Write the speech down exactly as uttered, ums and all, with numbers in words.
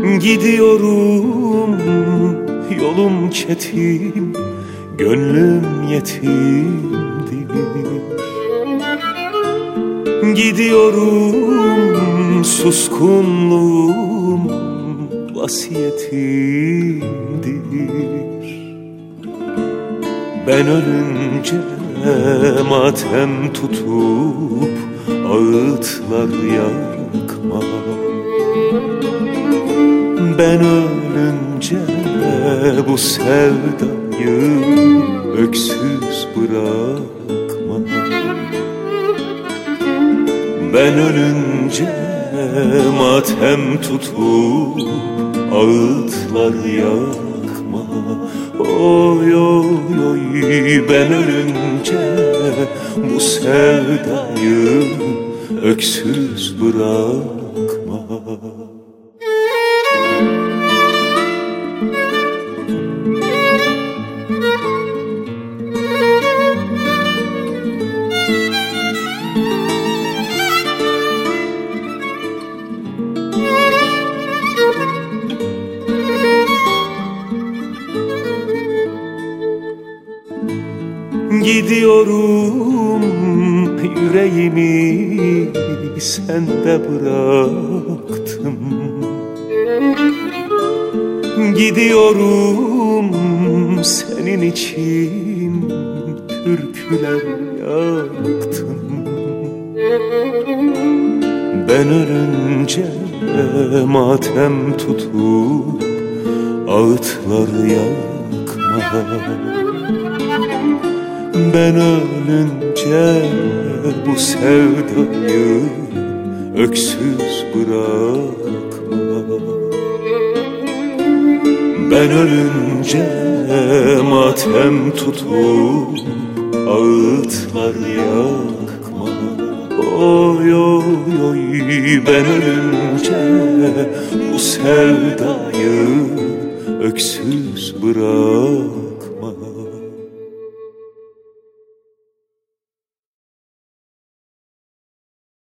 Gidiyorum, yolum çetin, gönlüm yetimdir. Gidiyorum, suskunluğum vasiyetimdir. Ben ölünce matem tutup ağıtlar yakma. Ben ölünce bu sevdayı öksüz bırakma. Ben ölünce matem tutup ağıtlar yakma. Oy oy oy, ben ölünce bu sevdayı öksüz bırakma. Gidiyorum, yüreğimi sende bıraktım. Gidiyorum, senin için türküler yaktım. Ben ölünce matem tutup ağıtlar yakma. Ben ölünce bu sevdayı öksüz bırakma. Ben ölünce matem tutup ağıtlar yakma. Oy oy oy, ben ölünce bu sevdayı öksüz bırakma.